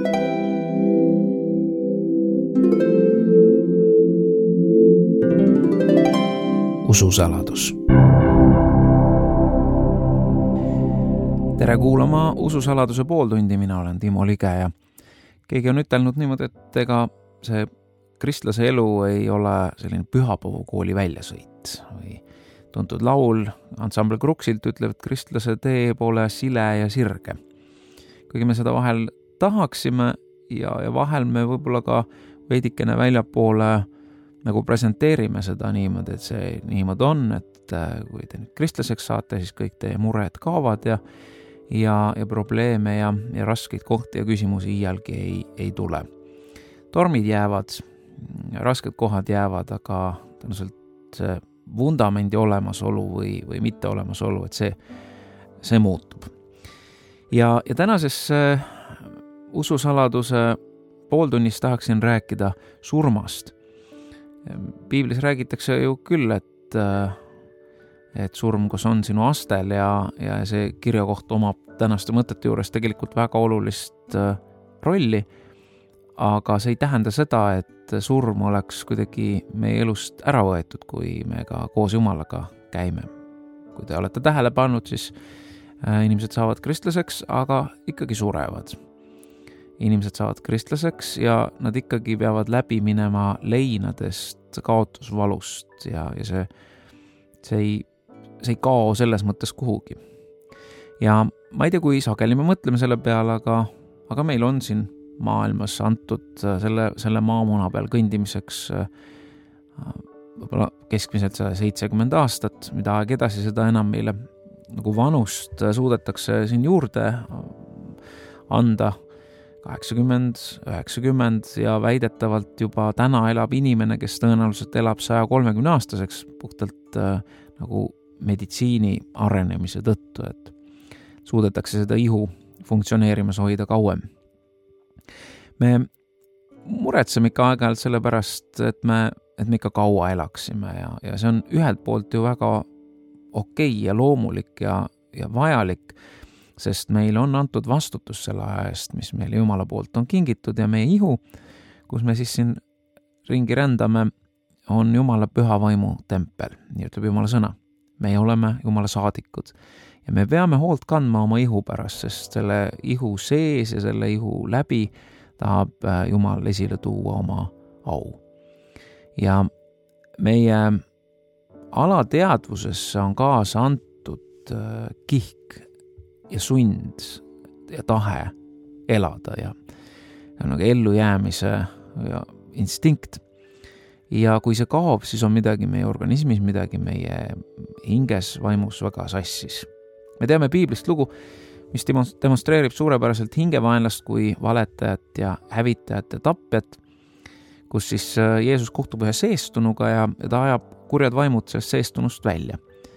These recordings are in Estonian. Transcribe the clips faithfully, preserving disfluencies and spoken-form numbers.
Ususaladus. Tere kuulama Ususaladuse pooltundi, mina olen Timo Lige ja keegi on ütelnud niimoodi, et ega see kristlase elu ei ole selline pühapäevakooli väljasõit või tuntud laul ansambel Kruksilt ütleb, et kristlase tee pole sile ja sirge. Kuigi me seda vahel tahaksime ja, ja vahel me võib-olla ka veidikene väljapoole nagu presenteerime seda niimoodi, et see niimoodi on, et kui te nüüd kristlaseks saate, siis kõik teie mured kaovad ja, ja, ja probleeme ja, ja raskeid kohti ja küsimusi iialgi ei, ei tule. Tormid jäävad, rasked kohad jäävad, aga tõenäoliselt see vundamendi olemasolu või, või mitte olemasolu, et see, see muutub. Ja, ja tänases ususaladuse pooltunnis tahaksin rääkida surmast. Piiblis räägitakse ju küll, et, et surm, kus on sinu astel ja, ja see kirjakoht omab tänaste mõtete juures tegelikult väga olulist rolli, aga see ei tähenda seda, et surm oleks kuidagi meie elust ära võetud, kui me ka koos Jumalaga käime. Kui te olete tähele pannud, siis inimesed saavad kristlaseks, aga ikkagi surevad. Inimesed saavad kristlaseks ja nad ikkagi peavad läbi minema leinadest kaotusvalust ja, ja see, see, ei, see ei kao selles mõttes kuhugi. Ja ma ei tea, kui sageli me mõtleme selle peale, aga, aga meil on siin maailmas antud selle, selle maamuna peal kõndimiseks võib-olla keskmiselt seitsekümmend aastat, mida aeg edasi seda enam meile nagu vanust suudetakse siin juurde anda kaheksakümmend, üheksakümmend ja väidetavalt juba täna elab inimene, kes tõenäoliselt elab saja kolmekümne aastaseks puhtalt äh, nagu meditsiini arenemise tõttu, et suudetakse seda ihu funktsioneerimas hoida kauem. Me muretseme ikka aeg-ajalt selle pärast, et me, et me ikka kaua elaksime ja, ja see on ühelt poolt ju väga okei ja loomulik ja, ja vajalik, sest meil on antud vastutus selle aja eest, mis meile Jumala poolt on kingitud ja meie ihu, kus me siis siin ringi rändame, on Jumala püha vaimu tempel, nii ütleb Jumala sõna. Me oleme Jumala saadikud ja me peame hoolt kandma oma ihu pärast, sest selle ihu sees ja selle ihu läbi tahab Jumal esile tuua oma au. Ja meie alateadvusesse on kaasa antud kihk ja sund ja tahe elada ja, ja nagu ellujäämise ja instinkt. Ja kui see kaob, siis on midagi meie organismis, midagi meie hinges, vaimus väga sassis. Me teame Piiblist lugu, mis demonstreerib suurepäraselt hingevaenlast kui valetajat ja hävitajat ja tapjat, kus siis Jeesus kohtub ühe seestunuga ja ta ajab kurjad vaimud sellest seestunust välja.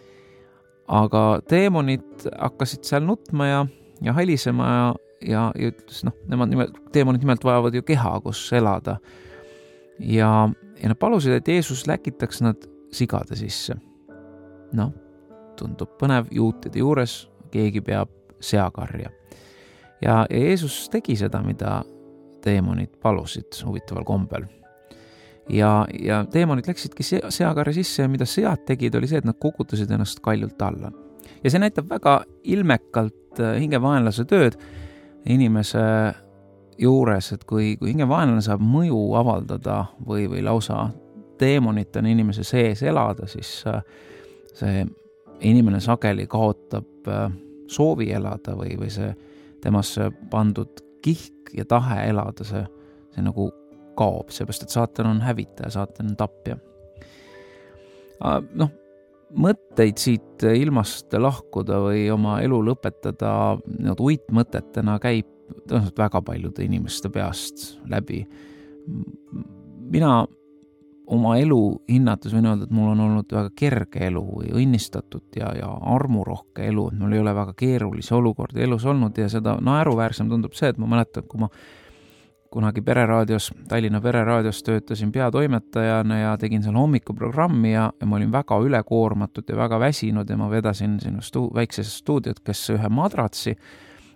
Aga teemonid hakkasid seal nutma ja, ja halisema ja, ja, ja ütles, noh, nemad nimelt, teemonid nimelt vajavad ju keha, kus elada. Ja, ja nad palusid, et Jeesus läkitaks nad sigade sisse. No, tundub põnev juutide juures, keegi peab seakarja. Ja, ja Jeesus tegi seda, mida teemonid palusid huvitaval kombel. Ja, ja teemonid läksidki seakarja sisse ja mida sead tegid, oli see, et nad kukutasid ennast kaljult alla. Ja see näitab väga ilmekalt hingevaenlase tööd inimese juures, et kui, kui hingevaenlane saab mõju avaldada või, või lausa teemonitena inimese sees elada, siis see inimene sageli kaotab soovi elada või, või see temasse pandud kihk ja tahe elada, see, see nagu kaob, seepärast, et saatan on hävitaja, saatan on tapja. Noh, mõtteid siit ilmast lahkuda või oma elu lõpetada uitmõtetena käib tõenäoliselt väga paljude inimeste peast läbi. Mina oma elu hinnates võin öelda, et mul on olnud väga kerge elu või õnnistatud ja, ja armurohke elu, et mul ei ole väga keerulisi olukordi elus olnud ja seda naeruväärsem tundub see, et ma mäletan, kui ma kunagi Pereraadios, Tallinna Pereraadios töötasin peatoimetajana ja tegin seal hommikuprogrammi ja, ja ma olin väga ülekoormatud ja väga väsinud ja ma vedasin sinu stu- väikses stuudiot, kes ühe madratsi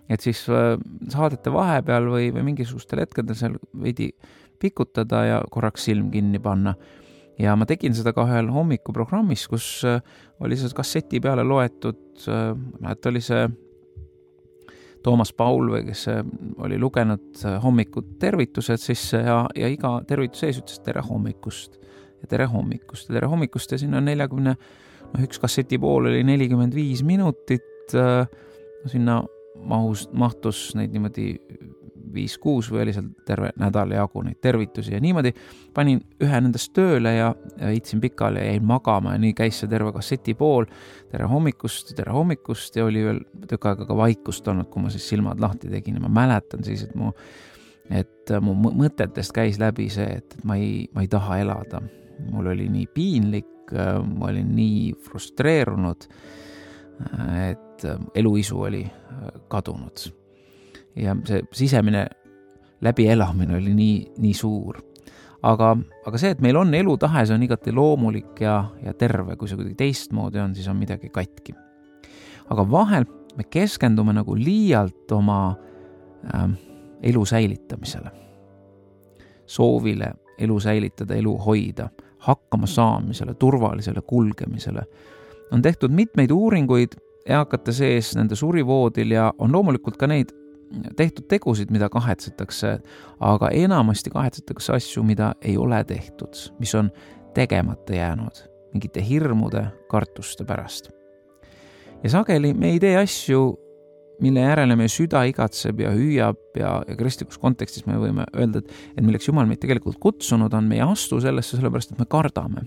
et siis saadete vahepeal või, või mingisugustel hetkedel seal veidi pikutada ja korraks silm kinni panna. Ja ma tegin seda ka ühel hommikuprogrammis, kus oli see kasseti peale loetud, et oli see Toomas Paul või kes oli lugenud hommikud tervitused sisse ja, ja iga tervituse ees ütles tere hommikust ja tere hommikust ja tere hommikust ja sinna nelikümmend, no üks kasseti pool oli nelikümmend viis minutit, sinna mahus, mahtus neid niimoodi viis kuus või oli seal terve nädal jagu neid tervitusi ja niimoodi panin ühe nendest tööle ja, ja heitsin pikali ja jäin magama ja nii käis see terve kasseti pool, tere hommikust, tere hommikust ja oli veel tükk aega ka vaikust olnud, kui ma siis silmad lahti tegin ja ma mäletan siis, et mu, et mu mõtetest käis läbi see, et, et ma ei, ma ei taha elada. Mul oli nii piinlik, ma olin nii frustreerunud, et eluisu oli kadunud. Ja see sisemine läbielamine oli nii, nii suur. Aga, aga see, et meil on elutahe, see on igati loomulik ja, ja terve, kui see kuidagi teistmoodi on, siis on midagi katki. Aga vahel me keskendume nagu liialt oma äh, elu säilitamisele. Soovile elu säilitada, elu hoida, hakkama saamisele, turvalisele kulgemisele. On tehtud mitmeid uuringuid eakate sees nende surivoodil ja on loomulikult ka neid tehtud tegusid, mida kahetsetakse, aga enamasti kahetsetakse asju, mida ei ole tehtud, mis on tegemata jäänud mingite hirmude, kartuste pärast. Ja sageli me ei tee asju, mille järele meie süda igatseb ja hüüab ja, ja kristlikus kontekstis me võime öelda, et, et milleks Jumal meid tegelikult kutsunud on, me ei astu sellesse sellepärast, et me kardame.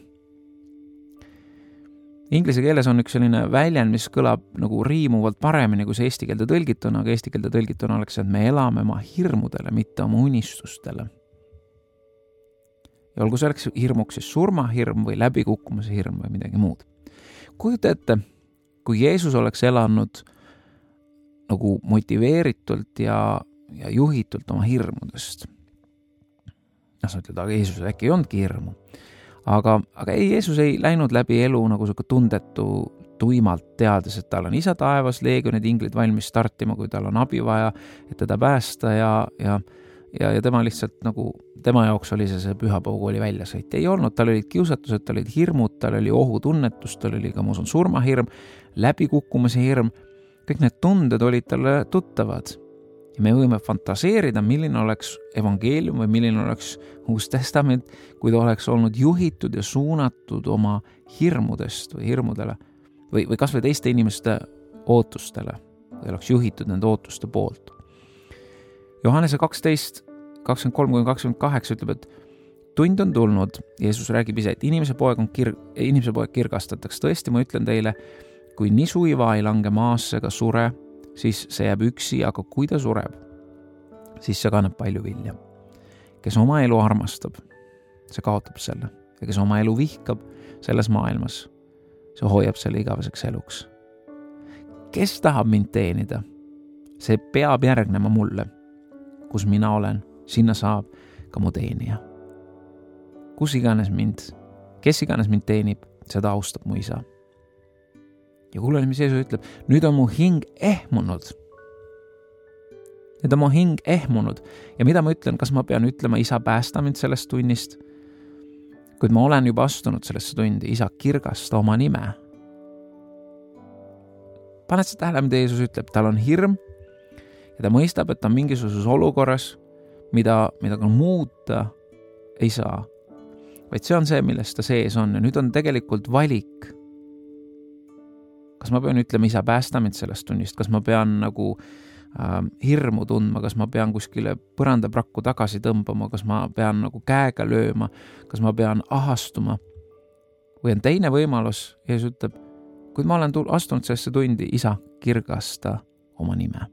Inglise keeles on üks selline väljend, mis kõlab nagu riimuvalt paremini, kui see eesti keelde tõlgituna, aga eesti keelde tõlgituna oleks, et me elame oma hirmudele, mitte oma unistustele. Ja olgu selleks hirmuks siis surmahirm või läbikukkumise hirm või midagi muud. Kujuta ette, kui Jeesus oleks elanud nagu motiveeritult ja, ja juhitult oma hirmudest. Ja sa ütled, aga Jeesus äkki ei olnudki hirmu. Aga, aga ei, Jeesus ei läinud läbi elu nagu selline tundetu tuimalt teades, et tal on isa taevas, leegionid inglid valmis startima, kui tal on abi vaja, et teda päästa ja, ja, ja, ja tema lihtsalt nagu, tema jaoks oli see, see pühapaugu oli väljasõit. Ei olnud, tal olid kiusatused, tal olid hirmud, tal oli ohutunnetus, tal oli ka, ma usun, surmahirm, läbikukkumise hirm, kõik need tunded olid talle tuttavad. Ja me võime fantaseerida, milline oleks evangeelium või milline oleks Uus Testament, kui ta oleks olnud juhitud ja suunatud oma hirmudest või hirmudele või, või kas või teiste inimeste ootustele või oleks juhitud nende ootuste poolt. Johannese kaksteist, kakskümmend kolm kuni kakskümmend kaheksa ütleb, et tund on tulnud, Jeesus räägib ise, et inimese poeg on kir- inimese poeg kirgastatakse. Tõesti, ma ütlen teile, kui nisu iva ei lange maasse ega sure, siis see jääb üksi, aga kui ta sureb, siis see kannab palju vilja. Kes oma elu armastab, see kaotab selle. Ja kes oma elu vihkab selles maailmas, see hoiab selle igaveseks eluks. Kes tahab mind teenida, see peab järgnema mulle. Kus mina olen, sinna saab ka mu teenija. Kus iganes mind, kes iganes mind teenib, seda austab mu isa. Ja kuulele, mis Jeesus ütleb, nüüd on mu hing ehmunud. Nüüd on mu hing ehmunud. Ja mida ma ütlen, kas ma pean ütlema, isa päästa mind sellest tunnist? Kuid ma olen juba astunud sellesse tundi, isa kirgasta oma nime. Paned sa tähele, mida Jeesus ütleb, tal on hirm ja ta mõistab, et ta on mingisuguses olukorras, mida, mida ka muuta ei saa. Vaid see on see, millest ta sees on ja nüüd on tegelikult valik. Kas ma pean ütlema, isa päästa mind sellest tunnist, kas ma pean nagu äh, hirmu tundma, kas ma pean kuskile põrandaprakku tagasi tõmbama, kas ma pean nagu käega lööma, kas ma pean ahastuma. Või on teine võimalus, Jeesus ütleb, kui ma olen astunud sellesse tundi, isa, kirgasta oma nime.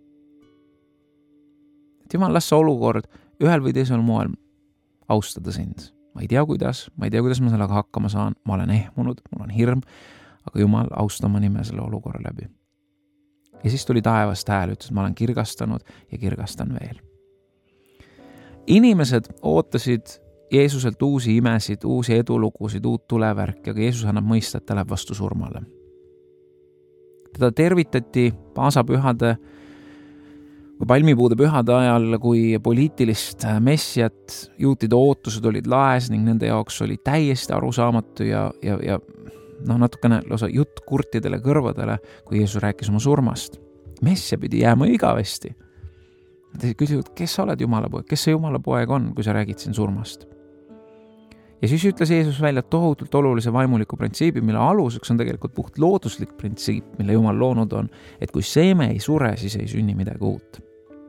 Et Jumal, las see olukord ühel või teisel moel austada sind. Ma ei tea, kuidas, ma ei tea, kuidas ma sellega hakkama saan, ma olen ehmunud, mul on hirm, aga Jumal, austa oma nime selle olukorra läbi. Ja siis tuli taevast hääl, ütles, ma olen kirgastanud ja kirgastan veel. Inimesed ootasid Jeesuselt uusi imesid, uusi edulugusid, uut tulevärki, aga Jeesus annab mõista, et ta läheb vastu surmale. Teda tervitati paasapühade kui palmipuude pühade ajal, kui poliitilist messiat, juutide ootused olid laes ning nende jaoks oli täiesti arusaamatu ja, ja, ja noh, natukene lausa jutt kurtidele kõrvadele, kui Jeesus rääkis oma surmast. Messia pidi jääma igavesti. Nad küsivad, kes sa oled Jumala poeg, kes see Jumala poeg on, kui sa räägid siin surmast. Ja siis ütles Jeesus välja tohutult olulise vaimuliku printsiibi, mille aluseks on tegelikult puht looduslik printsiip, mille Jumal loonud on, et kui seeme ei sure, siis ei sünni midagi uut.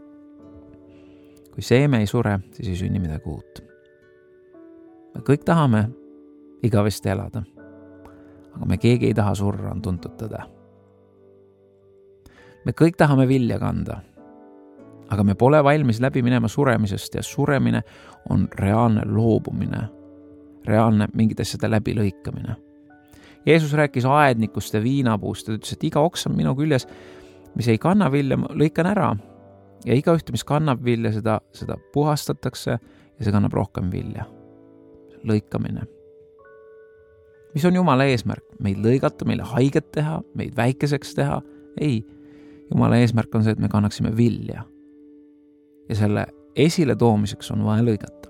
Kui seeme ei sure, siis ei sünni midagi uut. Me kõik tahame igavesti elada, aga me keegi ei taha surra, on tuntud tõde. Me kõik tahame vilja kanda, aga me pole valmis läbi minema suremisest ja suremine on reaalne loobumine, reaalne mingite asjade läbi lõikamine. Jeesus rääkis aednikust ja viinapuust ja ütles, et iga oks on minu küljes, mis ei kanna vilja, lõikan ära ja iga ühte, mis kannab vilja, seda, seda puhastatakse ja see kannab rohkem vilja. Lõikamine. Mis on Jumala eesmärk? Meid lõigata, meile haiget teha, meid väikeseks teha? Ei. Jumala eesmärk on see, et me kannaksime vilja. Ja selle esile toomiseks on vaja lõigata.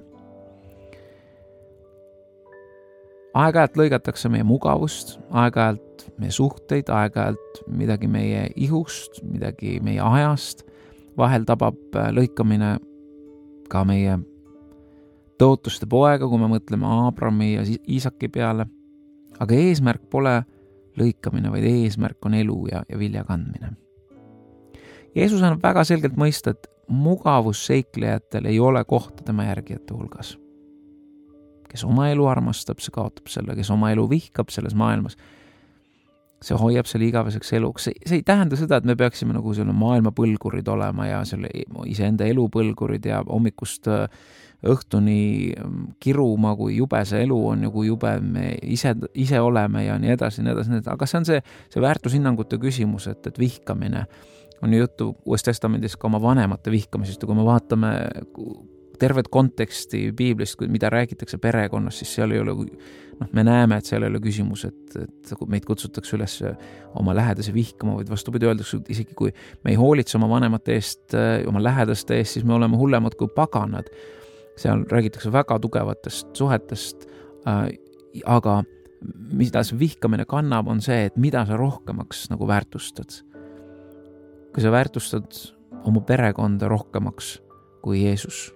Aeg-ajalt lõigatakse meie mugavust, aeg-ajalt meie suhteid, aeg-ajalt midagi meie ihust, midagi meie ajast. Vahel tabab lõikamine ka meie tõotuste poega, kui me mõtleme Aabrami ja Iisaki peale. Aga eesmärk pole lõikamine, vaid eesmärk on elu ja, ja vilja kandmine. Jeesus annab väga selgelt mõista, et mugavusseiklejatel ei ole kohta tema järgijate hulgas. Kes oma elu armastab, see kaotab selle, kes oma elu vihkab selles maailmas, see hoiab selle igaveseks eluks. See, see ei tähenda seda, et me peaksime nagu selle maailma põlgurid olema ja selle iseenda elu põlgurid ja hommikust õhtuni kiruma, kui jube see elu on ja kui jube me ise, ise oleme ja nii edasi, nii edasi, nii edasi. Aga see on see, see väärtushinnangute küsimus, et, et vihkamine on juttu Uues Testamendis ka oma vanemate vihkamisest ja kui me vaatame tervet konteksti piiblist, mida räägitakse perekonnas, siis seal ei ole, noh, me näeme, et seal ei ole küsimus, et, et meid kutsutakse üles oma lähedase vihkama, vaid vastupidi öeldakse, isegi kui me ei hoolitse oma vanemate eest, oma lähedaste eest, siis me oleme hullemad kui paganad. Seal räägitakse väga tugevatest suhetest, aga mida see vihkamine kannab, on see, et mida sa rohkemaks nagu väärtustad. Kui sa väärtustad oma perekonda rohkemaks kui Jeesus,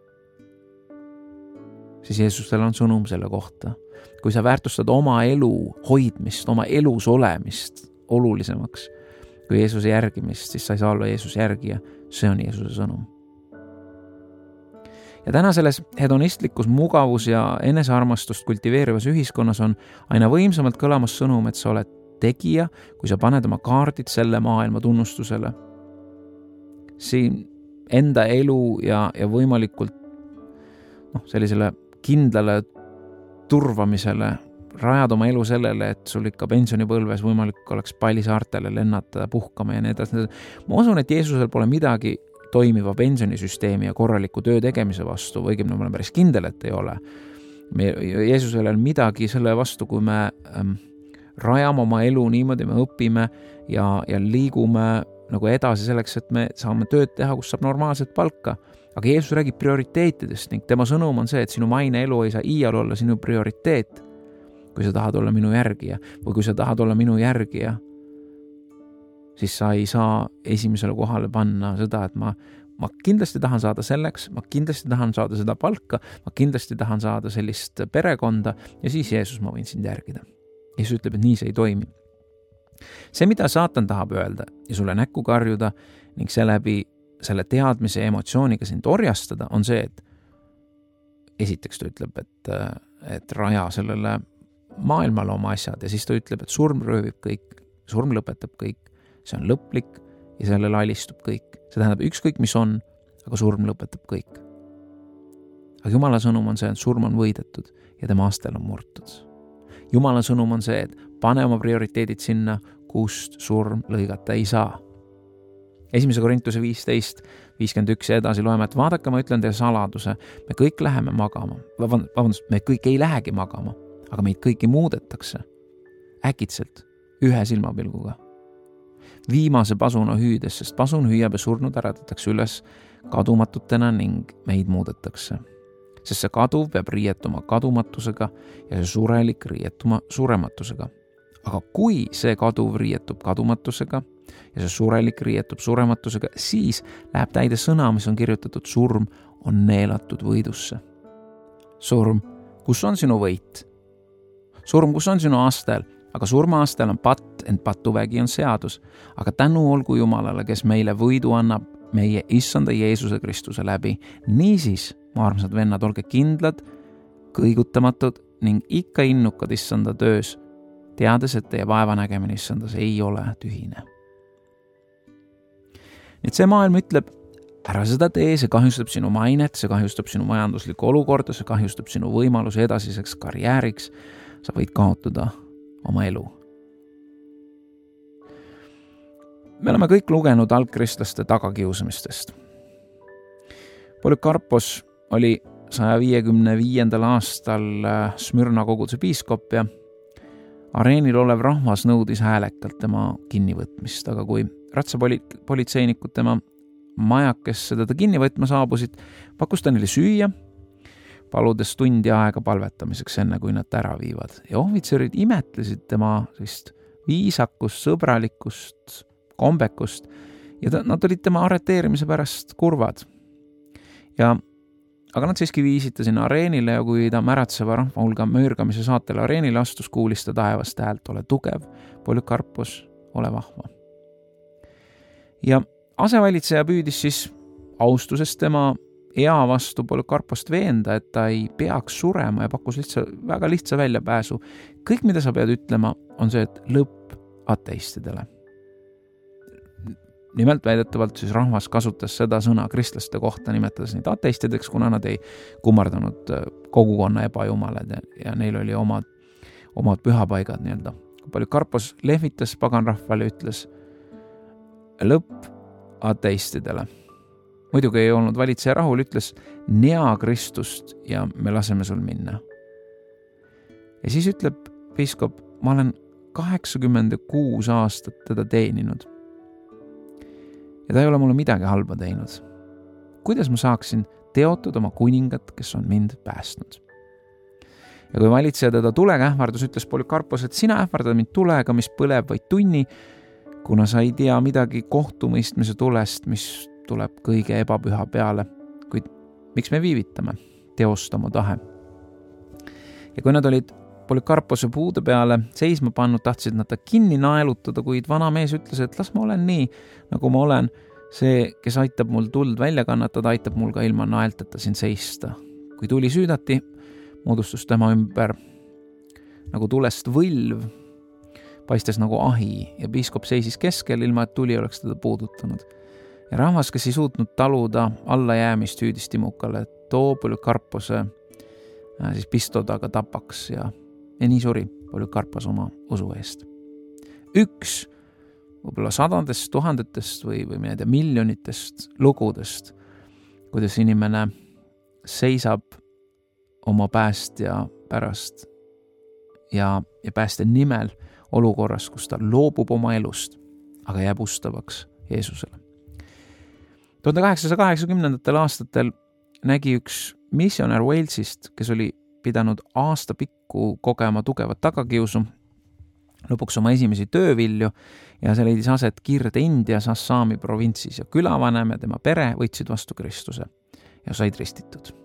siis Jeesustel on sõnum selle kohta. Kui sa väärtustad oma elu hoidmist, oma elus olemist olulisemaks kui Jeesuse järgimist, siis sa ei saa olla Jeesuse järgija. See on Jeesuse sõnum. Ja täna selles hedonistlikus mugavus ja enesearmastust kultiveerivas ühiskonnas on aina võimsamalt kõlamas sõnum, et sa oled tegija, kui sa paned oma kaardid selle maailma tunnustusele. Siin enda elu ja, ja võimalikult noh, sellisele kindlale turvamisele, rajad oma elu sellele, et sul ikka pensionipõlves võimalik oleks Pallisaartele lennata, puhkama ja nii edasi. Ma usun, et Jeesusel pole midagi toimiva pensionisüsteemi ja korraliku töö tegemise vastu, või õigemini ma olen päris kindel, et ei ole. Me, Jeesusel on midagi selle vastu, kui me ähm, rajame oma elu niimoodi, me õpime ja, ja liigume nagu edasi selleks, et me saame tööd teha, kus saab normaalset palka. Aga Jeesus räägib prioriteetidest ning tema sõnum on see, et sinu maine elu ei saa iial olla sinu prioriteet, kui sa tahad olla minu järgija. Või kui sa tahad olla minu järgija, siis sa ei saa esimesele kohale panna seda, et ma, ma kindlasti tahan saada selleks, ma kindlasti tahan saada seda palka, ma kindlasti tahan saada sellist perekonda ja siis Jeesus, ma võin sind järgida. Jeesus ütleb, et nii see ei toimi. See, mida saatan tahab öelda ja sulle näkku karjuda ning seeläbi selle teadmise ja emotsiooniga sind orjastada, on see, et esiteks ta ütleb, et, et raja sellele maailmale oma asjad ja siis ta ütleb, et surm röövib kõik, surm lõpetab kõik, see on lõplik ja sellele alistub kõik. See tähendab ükskõik, mis on, aga surm lõpetab kõik. Aga Jumala sõnum on see, et surm on võidetud ja tema astel on murtud. Jumala sõnum on see, et pane oma prioriteedid sinna, kust surm lõigata ei saa. Esimese Korintuse viisteist, viiskümmend üks ja edasi loeme, et vaadake, ma ütlen teile saladuse, me kõik läheme magama. Vabandust, me kõik ei lähegi magama, aga meid kõiki muudetakse äkitselt ühe silmapilguga. viimase pasuna hüüdes, sest pasun hüüab ja surnud äratatakse üles kadumatutena ning meid muudetakse. Sest see kaduv peab riietuma kadumatusega ja see surelik riietuma surematusega. Aga kui see kaduv riietub kadumatusega ja see surelik riietub surematusega, siis läheb täide sõna, mis on kirjutatud: surm on neelatud võidusse. Surm, kus on sinu võit? Surm, kus on sinu astel? Aga surmaastel on patt, ent patuvägi on seadus. Aga tänu olgu Jumalale, kes meile võidu annab meie issanda Jeesuse Kristuse läbi. Niisiis, mu armsad vennad, olge kindlad, kõigutamatud ning ikka innukad issanda töös, teades, et teie vaevanägemine issandas ei ole tühine. Nüüd see maailm ütleb, ära seda tee, see kahjustab sinu mainet, see kahjustab sinu majanduslikku olukorda, see kahjustab sinu võimaluse edasiseks karjääriks, sa võid kaotada oma elu. Me oleme kõik lugenud algkristlaste tagakiusamistest. Polükarpos oli saja viiekümne viiendal aastal Smürna koguduse piiskop ja areenil olev rahvas nõudis häälekalt tema kinnivõtmist, aga kui ratsapolitseinikud tema majakesse teda kinni võtma saabusid, pakkus ta neile süüa, paludes tundi aega palvetamiseks enne, kui nad ära viivad. Ja ohvitserid imetlesid tema sellist viisakust, sõbralikkust, kombekust ja ta, nad olid tema arreteerimise pärast kurvad. Ja, aga nad siiski viisid ta sinna areenile ja kui ta märatseva rahva hulga möörgamise saatel areenile astus, kuulis ta taevast häält: ole tugev, Polükarpos, ole vahva. Ja asevalitseja püüdis siis austusest tema ea vastu Polükarpost veenda, et ta ei peaks surema ja pakkus lihtsa, väga lihtsa väljapääsu. Kõik, mida sa pead ütlema, on see, et lõpp ateistidele. Nimelt väidetavalt siis rahvas kasutas seda sõna kristlaste kohta, nimetades neid ateistideks, kuna nad ei kummardanud kogukonna ebajumalad ja, ja neil oli omad, omad pühapaigad nii-öelda. Polükarpos lehvitas paganrahvale ja ütles lõpp ateistidele. Muidugi ei olnud valitseja rahul, ütles nea Kristust ja me laseme sul minna. Ja siis ütleb piiskop, ma olen kaheksakümmend kuus aastat teda teeninud. Ja ta ei ole mulle midagi halba teinud. Kuidas ma saaksin teotada oma kuningat, kes on mind päästnud? Ja kui valitseja teda tulega ähvardus, ütles Polükarpos, et sina ähvardad mind tulega, mis põleb vaid tunni, kuna sa ei tea midagi kohtumõistmise tulest, mis tuleb kõige ebapüha peale, kuid miks me viivitame teostama tahe. Ja kui nad olid Polükarpose puude peale seisma pannud, tahtsid nad ta kinni naelutada, kuid vana mees ütles, et las ma olen nii, nagu ma olen. See, kes aitab mul tuld välja kannatada, aitab mul ka ilma naelteta siin seista. Kui tuli süüdati, moodustus tema ümber nagu tulest võlv, paistes nagu ahi ja piiskop seisis keskel, ilma et tuli oleks teda puudutanud. Ja rahvas, kes ei suutnud taluda allajäämist, hüüdis timukale, et too Polükarpose siis pistodaga tapaks ja, ja nii suri Polükarpos oma usu eest. Üks võib-olla sadadest, tuhandetest või, või meelde miljonitest lugudest, kuidas inimene seisab oma päästja pärast ja, ja päästja nimel olukorras, kus ta loobub oma elust, aga jääb ustavaks Jeesusele. tuhande kaheksasaja kaheksakümnendatel aastatel nägi üks missionär Walesist, kes oli pidanud aasta pikku kogema tugevat tagakiusu, lõpuks oma esimesi töövilju ja see leidis aset Kirde-Indias Assami provintsis ja külavanem ja tema pere võtsid vastu Kristuse ja said ristitud.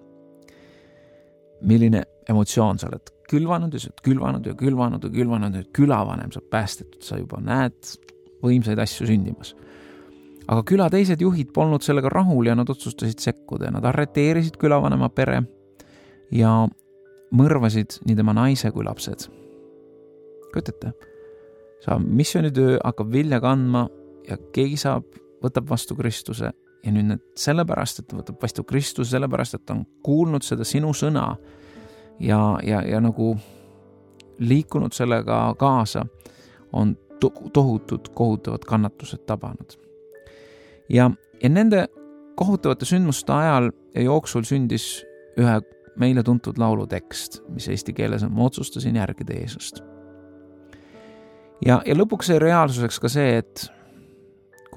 Milline emotsioon sa oled külvanud ja sa oled külvanud ja külvanud ja külvanud ja külavanem saab päästetud, sa juba näed võimsaid asju sündimas. Aga küla teised juhid polnud sellega rahul ja nad otsustasid sekkuda ja nad arreteerisid külavanema pere ja mõrvasid nii tema naise kui lapsed. Kujutate, sa missioonitöö hakkab vilja kandma ja keegi saab, võtab vastu Kristuse ja nüüd need sellepärast, et võtab vastu Kristuse, sellepärast, et on kuulnud seda sinu sõna ja, ja, ja nagu liikunud sellega kaasa, on to- tohutud kohutavad kannatused tabanud. Ja, ja nende kohutavate sündmuste ajal ja jooksul sündis ühe meile tuntud laulu tekst, mis eesti keeles on: ma otsustasin järgida Jeesust. Ja, ja lõpuks sai reaalsuseks ka see, et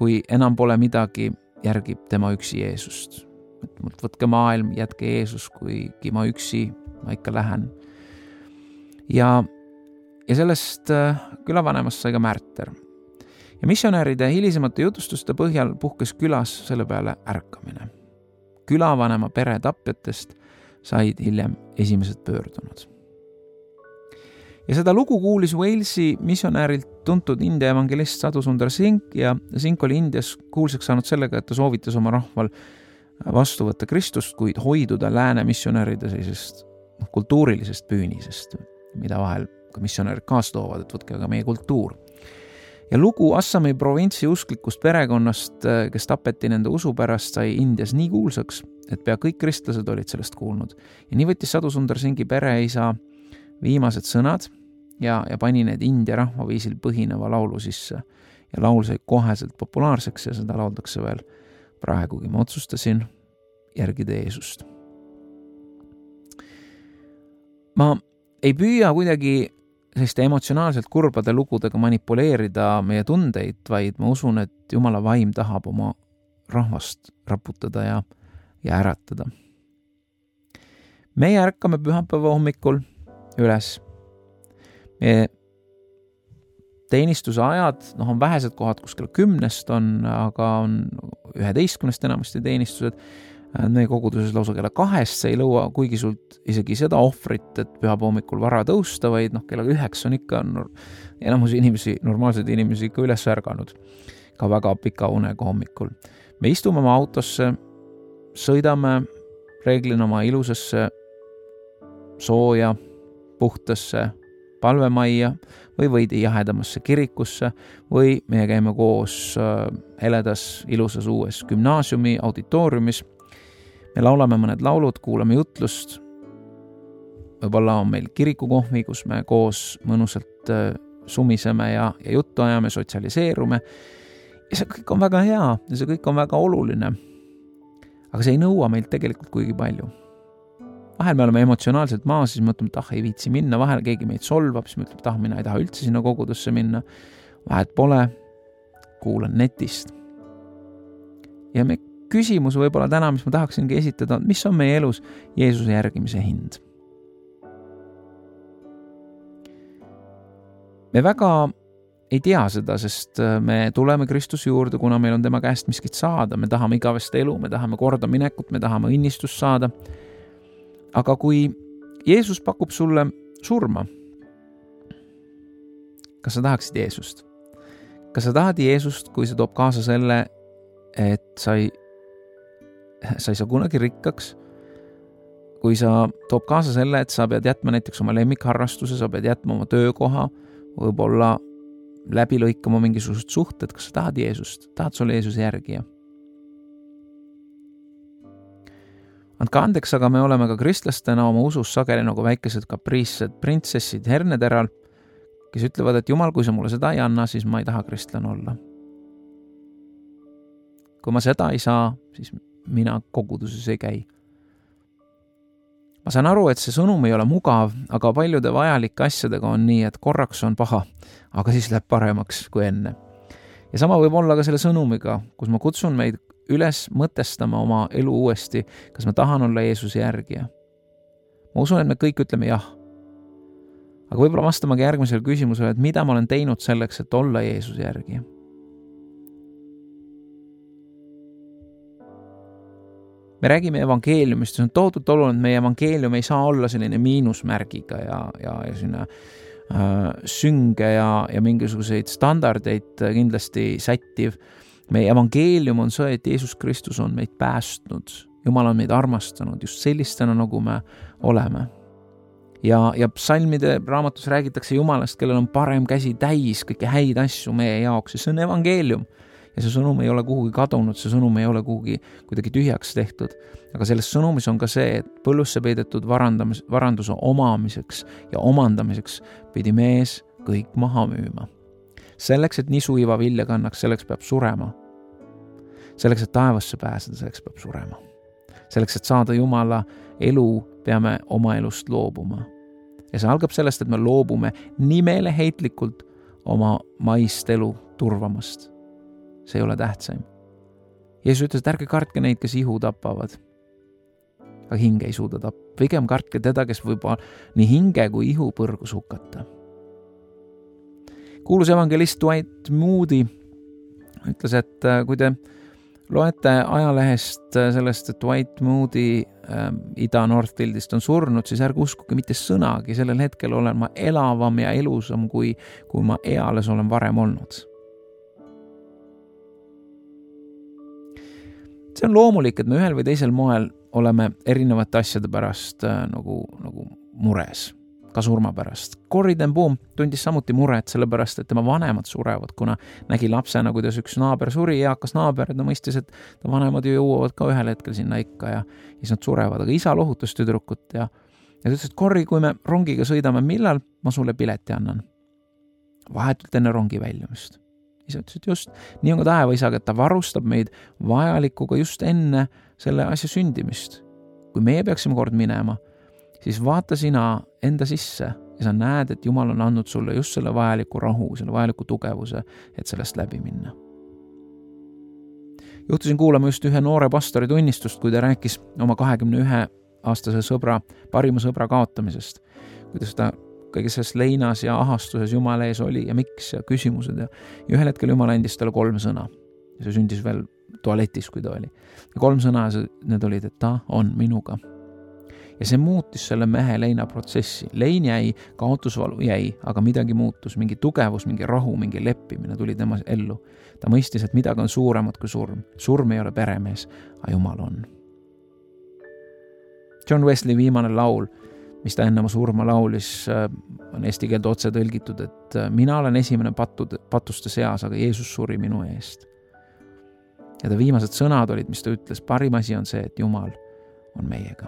kui enam pole midagi, järgib tema üksi Jeesust. Et mult võtke maailm, jätke Jeesus, kuigi ma üksi, ma ikka lähen. Ja, ja sellest külavanemast sai ka märter. Ja missionäride hilisemate jutustuste põhjal puhkes külas selle peale ärkamine. Külavanema pere tapjatest said hiljem esimesed pöördunud. Ja seda lugu kuulis Walesi missionäärilt tuntud India evangelist Sadhu Sundar Singh ja Singh oli Indias kuulsaks saanud sellega, et ta soovitas oma rahval vastu võtta Kristust, kuid hoiduda lääne missionäride sellisest kultuurilisest püünisest, mida vahel ka missionäärid kaasa toovad, et võtke aga meie kultuur. Ja lugu Assami provintsi usklikust perekonnast, kes tapeti nende usu pärast, sai Indias nii kuulsaks, et pea kõik kristlased olid sellest kuulnud. Ja nii võttis Sadhu Sundar Singhi pereisa viimased sõnad ja, ja pani need India rahvaviisil põhineva laulu sisse. Ja laul sai koheselt populaarseks ja seda lauldakse veel praegugi. Ma otsustasin järgida Jeesust. Ma ei püüa kuidagi selliste emotsionaalselt kurbade lugudega manipuleerida meie tundeid, vaid ma usun, et Jumala vaim tahab oma rahvast raputada ja, ja äratada. Meie ärkame pühapäeva hommikul üles. Meie teenistuse ajad, noh on vähesed kohad, kus kella kümnest on, aga on üheteistkümnest enamasti teenistused. Meie koguduses lausa kella kahest, see ei lõua kuigi sult isegi seda ohvrit, et pühapäeva hommikul vara tõusta, vaid noh, kella üheks on ikka enamus inimesi, normaalsed inimesi ikka üles ärganud. Ka väga pika unega hommikul. Me istume oma autosse, sõidame reeglina oma ilusasse sooja, puhtasse palvemajja või võidi jahedamasse kirikusse või meie käime koos heledas ilusas uues gümnaasiumi auditooriumis. Me laulame mõned laulud, kuulame jutlust. Võib-olla on meil kirikukohvi, kus me koos mõnusalt sumiseme ja, ja juttu ajame, sotsialiseerume. Ja see kõik on väga hea ja see kõik on väga oluline. Aga see ei nõua meilt tegelikult kuigi palju. Vahel me oleme emotsionaalselt maas, siis me ütleme, et ah, ei viitsi minna, vahel keegi meid solvab, siis me ütleme, et ah, mina ei taha üldse sinna kogudusse minna. Vahet pole, kuulan netist. Ja me küsimus võib-olla täna, mis ma tahaksingi esitada, mis on meie elus Jeesuse järgimise hind? Me väga ei tea seda, sest me tuleme Kristuse juurde, kuna meil on tema käest miskit saada. Me tahame igavest elu, me tahame korda minekut, me tahame õnnistust saada. Aga kui Jeesus pakub sulle surma, kas sa tahaksid Jeesust? Kas sa tahad Jeesust, kui see toob kaasa selle, et sa ei, sa ei saa kunagi rikkaks, kui sa toob kaasa selle, et sa pead jätma näiteks oma lemmikharrastuse, sa pead jätma oma töökoha, võib-olla läbi lõikama mingisugused suhted, kas sa tahad Jeesust? Tahad sulle Jeesuse järgija? Andke andeks, aga me oleme ka kristlastena oma usus sageli nagu väikesed kapriissed printsessid herneteral, kes ütlevad, et Jumal, kui sa mulle seda ei anna, siis ma ei taha kristlane olla. Kui ma seda ei saa, siis mina koguduses ei käi. Ma saan aru, et see sõnum ei ole mugav, aga paljude vajalike asjadega on nii, et korraks on paha, aga siis läheb paremaks kui enne. Ja sama võib olla ka selle sõnumiga, kus ma kutsun meid üles mõtestama oma elu uuesti, kas ma tahan olla Jeesuse järgija. Ma usun, et me kõik ütleme jah. Aga võib-olla vastamagi järgmisele küsimusele, et mida ma olen teinud selleks, et olla Jeesuse järgija. Me räägime evangeeliumist, see on tohutult oluline, et meie evangeelium ei saa olla selline miinusmärgiga ja, ja, ja selline äh, synge ja, ja mingisuguseid standardeid kindlasti sättiv. Meie evangeelium on see, et Jeesus Kristus on meid päästnud. Jumal on meid armastanud just sellistena, nagu me oleme. Ja, ja psalmide raamatus räägitakse Jumalast, kellel on parem käsi täis kõiki häid asju meie jaoks. Ja see on evangeelium. Ja see sõnum ei ole kuhugi kadunud, see sõnum ei ole kuhugi kuidagi tühjaks tehtud. Aga selles sõnumis on ka see, et põllusse peidetud varanduse omamiseks ja omandamiseks pidi mees kõik maha müüma. Selleks, et nisuiva vilja kannaks, selleks peab surema. Selleks, et taevasse pääseda, selleks peab surema. Selleks, et saada Jumala elu, peame oma elust loobuma. Ja see algab sellest, et me loobume nii meeleheitlikult oma maist elu turvamast. see ei ole tähtsaim. Jeesus ütles, et ärge kartke neid, kes ihu tapavad, aga hinge ei suuda tappa. Pigem kartke teda, kes võib nii hinge kui ihu põrgus hukata. Kuulus evangelist Dwight Moody ütles, et kui te loete ajalehest sellest, et Dwight Moody äh, ida Northfieldist on surnud, siis ärge uskuge mitte sõnagi. Sellel hetkel olen ma elavam ja elusam, kui, kui ma eales olen varem olnud. See on loomulik, et me ühel või teisel moel oleme erinevate asjade pärast äh, nagu, nagu mures, ka surma pärast. Corrie ten Boom tundis samuti muret sellepärast, et tema vanemad surevad, kuna nägi lapsena, kuidas üks naaber suri, eakas naaber, et ta mõistis, et ta vanemad ju jõuavad ka ühel hetkel sinna ikka ja siis nad surevad. Aga isa lohutas tüdrukut ja, ja ta ütles, et Corrie, kui me rongiga sõidame, millal ma sulle pileti annan? Vahetult enne rongi väljumist. Isa ütles, et just nii on ka taevaisa, et ta varustab meid vajalikuga just enne selle asja sündimist. Kui meie peaksime kord minema, siis vaata sina enda sisse ja sa näed, et Jumal on andnud sulle just selle vajaliku rahu, selle vajaliku tugevuse, et sellest läbi minna. Juhtusin kuulama just ühe noore pastori tunnistust, kui ta rääkis oma kahekümne ühe aastase sõbra, parima sõbra kaotamisest, kuidas ta kõiges selles leinas ja ahastuses Jumala ees oli ja miks ja küsimused ja, ja ühel hetkel Jumal andis talle kolm sõna. Ja see sündis veel tualetis, kui ta oli. Ja kolm sõna, need olid, et ta on minuga. Ja see muutis selle mehe leina protsessi. Lein jäi, kaotusvalu jäi, aga midagi muutus, mingi tugevus, mingi rahu, mingi leppimine tuli tema ellu. Ta mõistis, et midagi on suuremat kui surm. Surm ei ole peremees, aga Jumal on. John Wesley viimane laul, mis ta enne oma surma laulis, on eesti keelde otse tõlgitud, et mina olen esimene patud, patuste seas, aga Jeesus suri minu eest. Ja ta viimased sõnad olid, mis ta ütles, parim asi on see, et Jumal on meiega.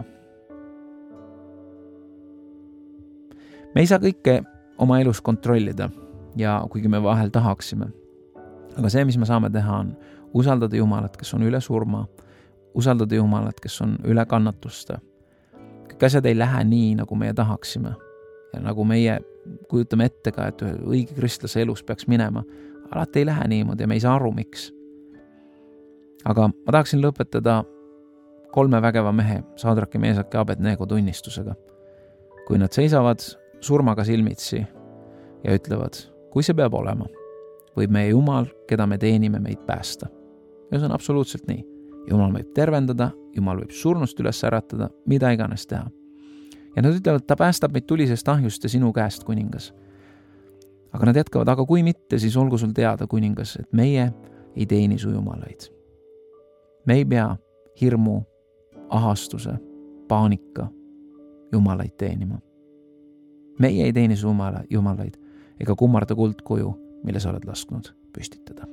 Me ei saa kõike oma elus kontrollida ja kuigi me vahel tahaksime. Aga see, mis me saame teha, on usaldada Jumalat, kes on üle surma, usaldada Jumalat, kes on üle kannatuste. Kõik asjad ei lähe nii, nagu meie tahaksime. Ja nagu meie kujutame ette ka, et õige kristlase elus peaks minema. Alati ei lähe niimoodi ja me ei saa aru, miks. Aga ma tahaksin lõpetada kolme vägeva mehe, Saadraki, Meesaki, Abednego tunnistusega. Kui nad seisavad surmaga silmitsi ja ütlevad, kui see peab olema, võib meie Jumal, keda me teenime, meid päästa. Ja see on absoluutselt nii. Jumal võib tervendada, Jumal võib surnust üles äratada, mida iganes teha. Ja nad ütlevad, ta päästab meid tulisest ahjust ja sinu käest, kuningas. Aga nad jätkavad, aga kui mitte, siis olgu sul teada, kuningas, et meie ei teeni su jumalaid. Me ei pea hirmu, ahastuse, paanika jumalaid teenima. Meie ei teeni su jumala, jumalaid ega kummarda kuldkuju, mille sa oled lasknud püstitada.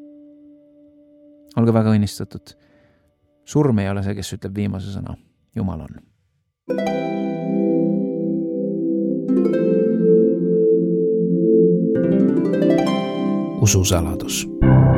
Olge väga õnnistatud. Surm ei ole see, kes ütleb viimase sõna. Jumal on. Ususaladus.